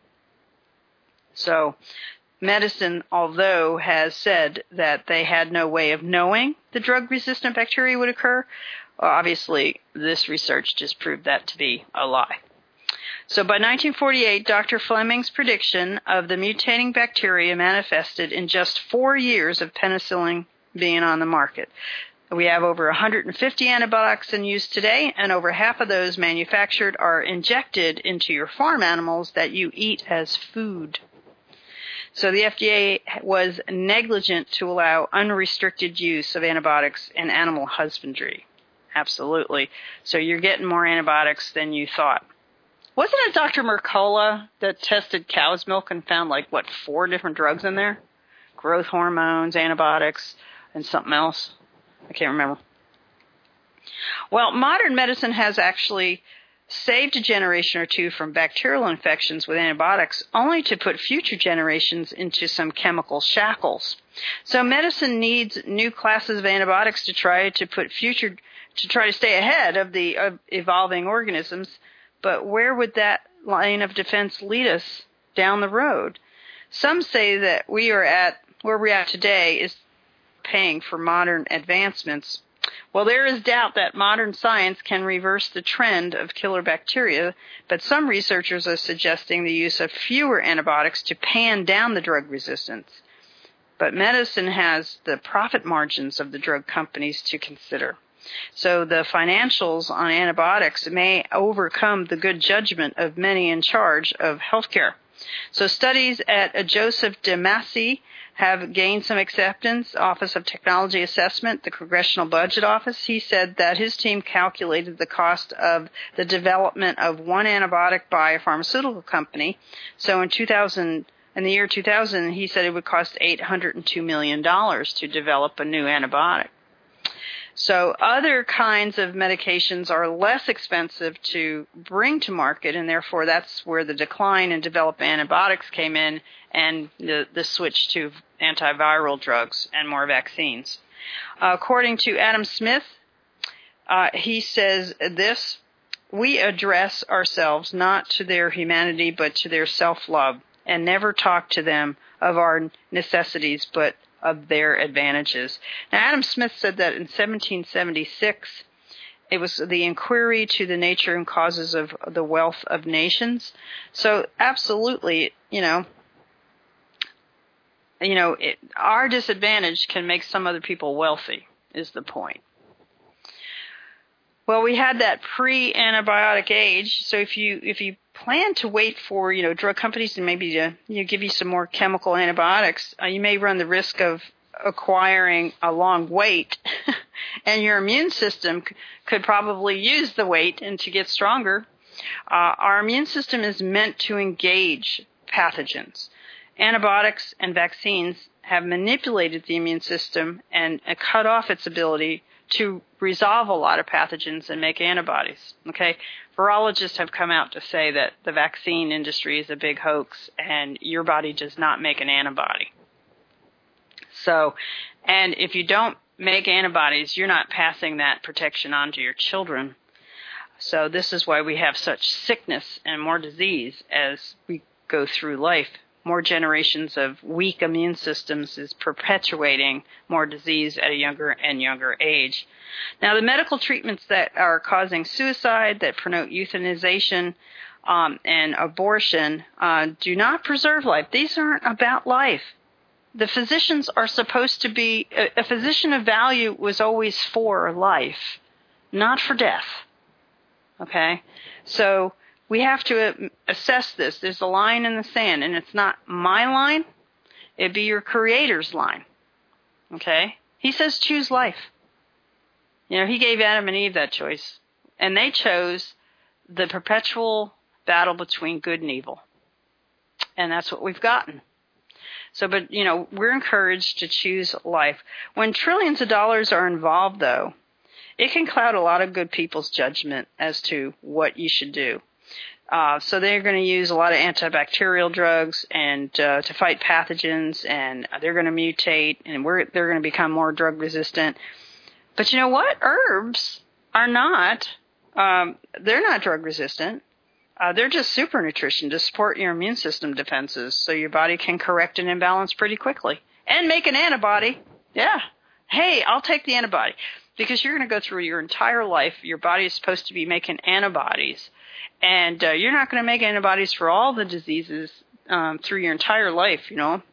So medicine, although has said that they had no way of knowing the drug-resistant bacteria would occur, obviously this research just proved that to be a lie. So by nineteen forty-eight, Doctor Fleming's prediction of the mutating bacteria manifested in just four years of penicillin being on the market. We have over one hundred fifty antibiotics in use today, and over half of those manufactured are injected into your farm animals that you eat as food. So the F D A was negligent to allow unrestricted use of antibiotics in animal husbandry. Absolutely. So you're getting more antibiotics than you thought. Wasn't it Doctor Mercola that tested cow's milk and found, like, what, four different drugs in there? Growth hormones, antibiotics, and something else. I can't remember. Well, modern medicine has actually saved a generation or two from bacterial infections with antibiotics, only to put future generations into some chemical shackles. So medicine needs new classes of antibiotics to try to put future, to try to stay ahead of the of evolving organisms. But where would that line of defense lead us down the road? Some say that we are at, where we're at today is paying for modern advancements. Well, there is doubt that modern science can reverse the trend of killer bacteria, but some researchers are suggesting the use of fewer antibiotics to pan down the drug resistance. But medicine has the profit margins of the drug companies to consider. So the financials on antibiotics may overcome the good judgment of many in charge of healthcare. So studies at Joseph DeMasi have gained some acceptance. Office of Technology Assessment, the Congressional Budget Office, he said that his team calculated the cost of the development of one antibiotic by a pharmaceutical company. So in two thousand, in the year two thousand, he said it would cost eight hundred two million dollars to develop a new antibiotic. So other kinds of medications are less expensive to bring to market, and therefore that's where the decline in developed antibiotics came in, and the, the switch to antiviral drugs and more vaccines. Uh, according to Adam Smith, uh, he says this: we address ourselves not to their humanity but to their self-love, and never talk to them of our necessities but of their advantages. Now, Adam Smith said that in seventeen seventy-six, it was the Inquiry to the Nature and Causes of the Wealth of Nations. So, absolutely, you know, you know, it, our disadvantage can make some other people wealthy, is the point. Well, we had that pre-antibiotic age, so if you if you plan to wait for, you know, drug companies to maybe to, you know, give you some more chemical antibiotics, uh, you may run the risk of acquiring a long wait, and your immune system c- could probably use the wait and to get stronger. Uh, our immune system is meant to engage pathogens. Antibiotics and vaccines have manipulated the immune system and uh, cut off its ability to resolve a lot of pathogens and make antibodies. Okay, virologists have come out to say that the vaccine industry is a big hoax and your body does not make an antibody. So, and if you don't make antibodies, you're not passing that protection on to your children. So this is why we have such sickness and more disease as we go through life. More generations of weak immune systems is perpetuating more disease at a younger and younger age. Now, the medical treatments that are causing suicide, that promote euthanization um, and abortion, uh, do not preserve life. These aren't about life. The physicians are supposed to be, a, a physician of value was always for life, not for death. Okay? So we have to assess this. There's a line in the sand, and it's not my line. It'd be your Creator's line. Okay? He says choose life. You know, he gave Adam and Eve that choice, and they chose the perpetual battle between good and evil. And that's what we've gotten. So, but, you know, we're encouraged to choose life. When trillions of dollars are involved, though, it can cloud a lot of good people's judgment as to what you should do. Uh, so they're going to use a lot of antibacterial drugs and uh, to fight pathogens, and they're going to mutate, and we're they're going to become more drug resistant. But you know what? Herbs are not. Um, they're not drug resistant. Uh, they're just super nutrition to support your immune system defenses, so your body can correct an imbalance pretty quickly and make an antibody. Yeah. Hey, I'll take the antibody, because you're going to go through your entire life. Your body is supposed to be making antibodies. And uh, you're not going to make antibodies for all the diseases um, through your entire life, you know.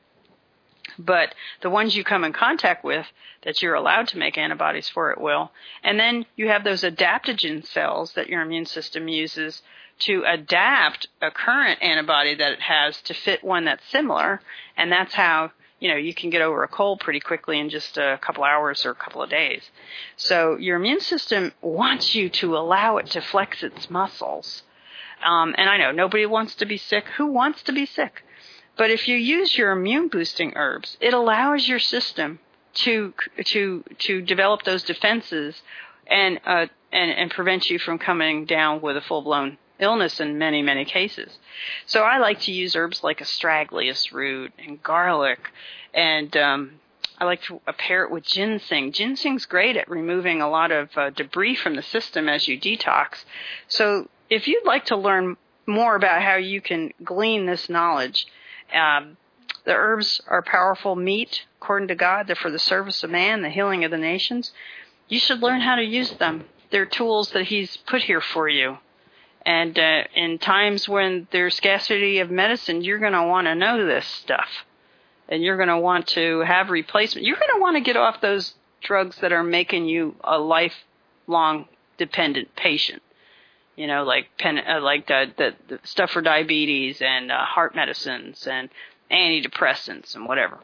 But the ones you come in contact with that you're allowed to make antibodies for, it will. And then you have those adaptogen cells that your immune system uses to adapt a current antibody that it has to fit one that's similar. And that's how you know, you can get over a cold pretty quickly in just a couple hours or a couple of days. So your immune system wants you to allow it to flex its muscles. Um, and I know nobody wants to be sick. Who wants to be sick? But if you use your immune boosting herbs, it allows your system to to to develop those defenses and uh, and and prevent you from coming down with a full blown illness in many, many cases. So I like to use herbs like astragalus root and garlic, and um, I like to pair it with ginseng. Ginseng's great at removing a lot of uh, debris from the system as you detox. So if you'd like to learn more about how you can glean this knowledge, um, the herbs are powerful meat, according to God. They're for the service of man, the healing of the nations. You should learn how to use them. They're tools that He's put here for you. And uh, in times when there's scarcity of medicine, you're going to want to know this stuff. And you're going to want to have replacement. You're going to want to get off those drugs that are making you a lifelong dependent patient. You know, like pen, uh, like the, the, the stuff for diabetes and uh, heart medicines and antidepressants and whatever.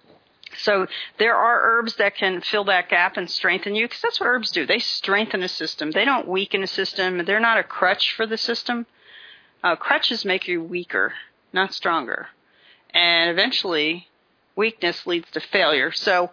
So there are herbs that can fill that gap and strengthen you, because that's what herbs do. They strengthen a system. They don't weaken a system. They're not a crutch for the system. Uh, crutches make you weaker, not stronger. And eventually, weakness leads to failure. So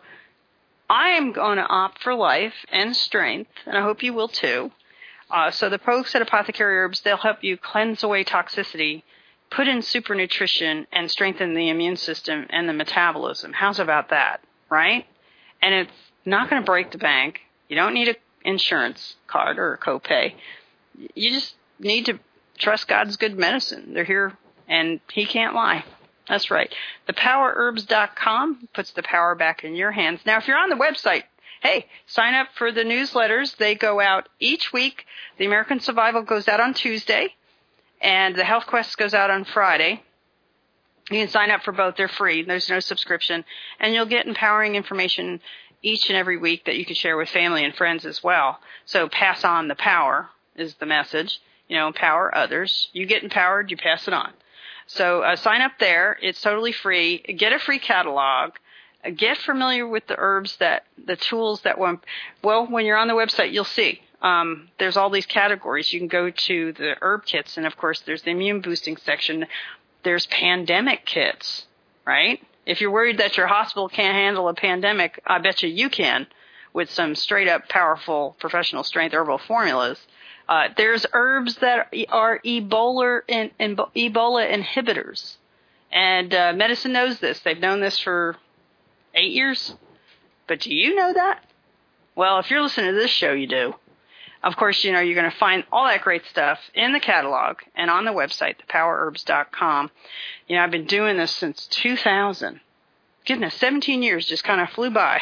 I am going to opt for life and strength, and I hope you will too. Uh, so the folks at Apothecary Herbs, they'll help you cleanse away toxicity, put in super nutrition, and strengthen the immune system and the metabolism. How's about that, right? And it's not going to break the bank. You don't need an insurance card or a copay. You just need to trust God's good medicine. They're here, and He can't lie. That's right. the power herbs dot com puts the power back in your hands. Now, if you're on the website, hey, sign up for the newsletters. They go out each week. The American Survival goes out on Tuesday, and the Health Quest goes out on Friday. You can sign up for both. They're free. There's no subscription. And you'll get empowering information each and every week that you can share with family and friends as well. So pass on the power is the message. You know, empower others. You get empowered, you pass it on. So uh, sign up there. It's totally free. Get a free catalog. Uh, get familiar with the herbs that, the tools that, will, well, when you're on the website, you'll see. Um, there's all these categories. You can go to the herb kits, and of course there's the immune boosting section. There's pandemic kits, right? If you're worried that your hospital can't handle a pandemic, I bet you you can with some straight up powerful professional strength herbal formulas. Uh, there's herbs that are Ebola, in, in, Ebola inhibitors. And uh, medicine knows this. They've known this for eight years. But do you know that? Well, if you're listening to this show, you do. Of course, you know, you're going to find all that great stuff in the catalog and on the website, the power herbs dot com. You know, I've been doing this since two thousand. Goodness, seventeen years just kind of flew by.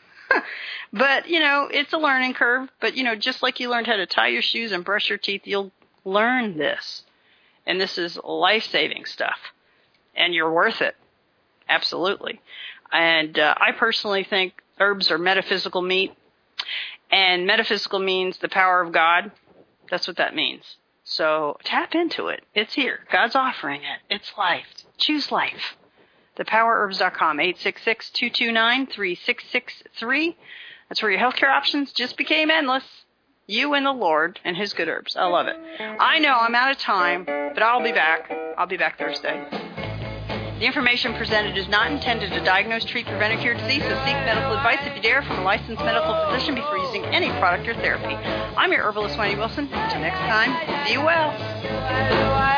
But, you know, it's a learning curve. But, you know, just like you learned how to tie your shoes and brush your teeth, you'll learn this. And this is life-saving stuff. And you're worth it. Absolutely. And uh, I personally think herbs are metaphysical meat. And metaphysical means the power of God. That's what that means. So tap into it. It's here. God's offering it. It's life. Choose life. the power herbs dot com, eight six six, two two nine, three six six three. That's where your healthcare options just became endless. You and the Lord and His good herbs. I love it. I know I'm out of time, but I'll be back. I'll be back Thursday. The information presented is not intended to diagnose, treat, prevent, or cure disease, so seek medical advice if you dare from a licensed medical physician before using any product or therapy. I'm your herbalist, Wendy Wilson. Until next time, be well.